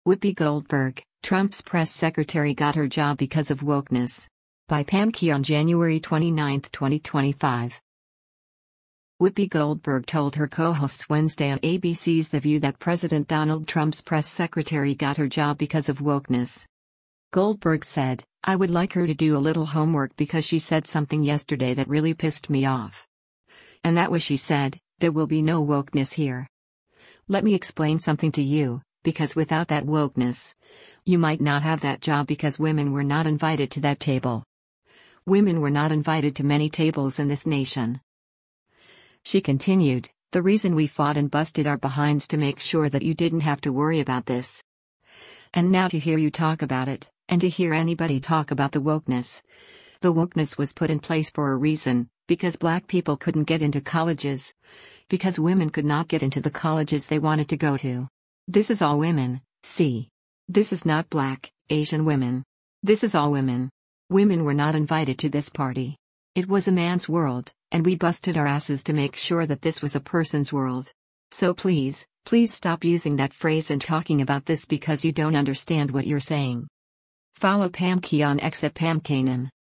Whoopi Goldberg, Trump's press secretary, got her job because of wokeness. By Pam Key on January 29, 2025. Whoopi Goldberg told her co-hosts Wednesday on ABC's The View that President Donald Trump's press secretary got her job because of wokeness. Goldberg said, "I would like her to do a little homework because she said something yesterday that really pissed me off. And that was, she said, there will be no wokeness here. Let me explain something to you, because without that wokeness, you might not have that job because women were not invited to that table. Women were not invited to many tables in this nation." She continued, "The reason we fought and busted our behinds to make sure that you didn't have to worry about this. And now to hear you talk about it, and to hear anybody talk about the wokeness was put in place for a reason, because black people couldn't get into colleges. Because women could not get into the colleges they wanted to go to. This is all women, see. This is not black, Asian women. This is all women. Women were not invited to this party. It was a man's world, and we busted our asses to make sure that this was a person's world. So please stop using that phrase and talking about this because you don't understand what you're saying." Follow Pam Key on X at Pam Kanan.